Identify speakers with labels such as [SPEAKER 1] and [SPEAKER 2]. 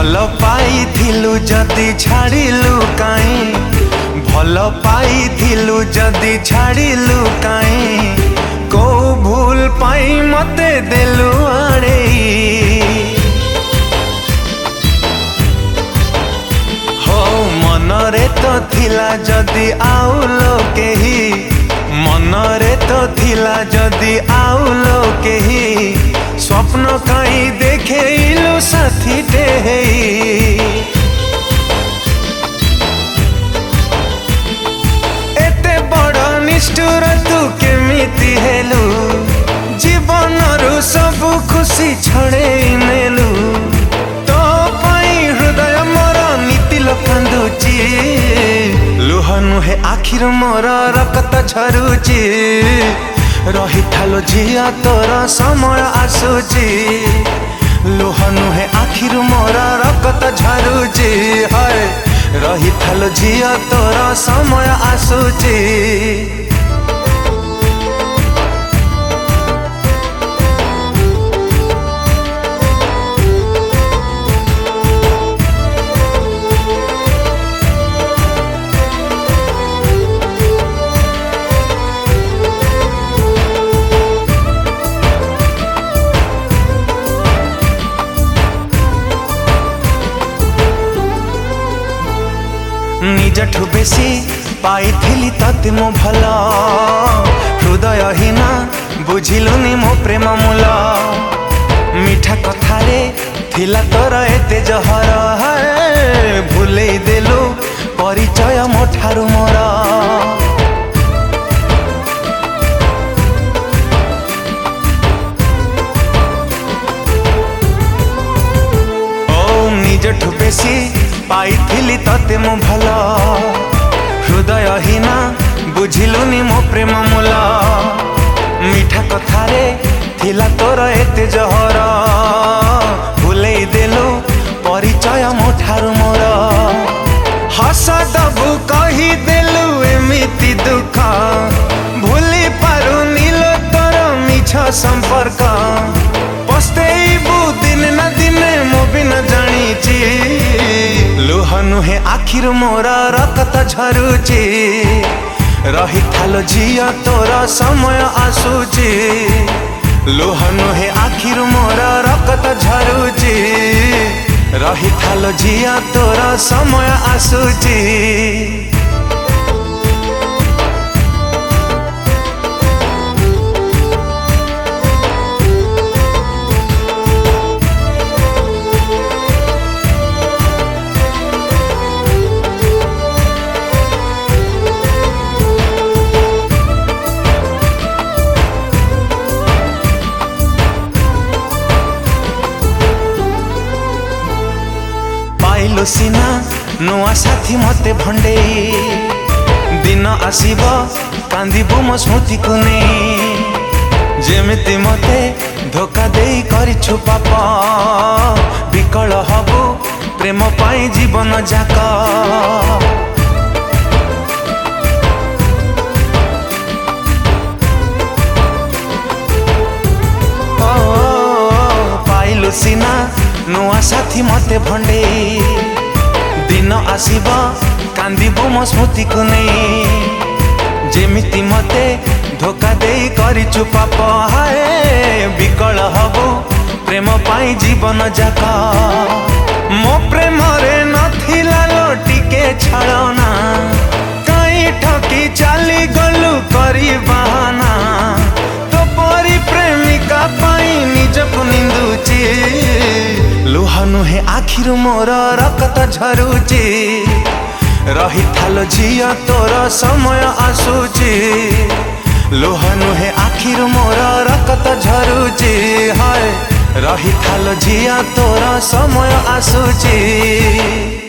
[SPEAKER 1] भल पाइथिलु जदि छाड़िलु काई भल पाइथिलु जदि छाड़िलु काई को भूल पाई मते देलु आड़े हो मनरे तो थिला जदि आउलो केही मनरे तो थिला जदि आउलो केही स्वप्न कहीं देखेलु साथी टे एते बड़ निष्ठुर तू केमिति हेलु जीवन रु सब खुशी छड़ेई नेलु तो पाई हृदय मोर नीतिल कांदुची लुह नुहे आखिर मोर रक्त झरुची रही थालो झिया तोर समय आसुची लुह नुहे आखिर मोर रक्त झरुची हाय रही थालो झिया तोर समय आसुची निजठु बेसी पाइथिली तते मो भल हृदयहीना बुझिलुनी मो प्रेम मूल मीठा कथारे थिला तोर एते जहर भूलेई देलु परिचय मो ठारु मोर ओ निजठु बेसी पाइथिली तते मो भल हृदयहीना बुझिलुनी मो प्रेम मूल मीठा कथारे थिला तोर एते जहर भूलेई देलु परिचय मो ठारु मोर हस दबु कही देलु एमिति दुख भूली पारु नील तोर मिछ संपर्क पस्तेइबु दिन न दिने मो बिना जानिची लुह नुहे आखिर मोर रक्त झरुची रही थालो झिया तोर समय आसुची लुह नुहे आखिर मोर रक्त झरुची रही थालो झिया तोर समय आसुची सिना नुआ साथी मते भंडेई दिन आसीब कांदिबु मो स्मृति को नहीं जेमिति मते धोखा देई करिछु पाप विकल हबु प्रेम पाई जीवन जाक पाइलु सिना नुआ साथी मते भंडेई दिन आसीब कांदिबु मो स्मृति को नहीं जेमिति मते धोखा देई करिछु पाप हाय विकल हबु प्रेम पाई जीवन जाक मो प्रेम रे नथिला लोटिके छाड़ना कहीं ठकी चाली गलु करी बहाना तो परी प्रेमिका पाई निजको निंदुची लुह नुहे आखिर मोर रक्त झरुची रही थालो झिया तोर समय आसुची लुह नुहे आखिर मोर रक्त झरुची हाय रही थालो झिया तोर समय आसुची।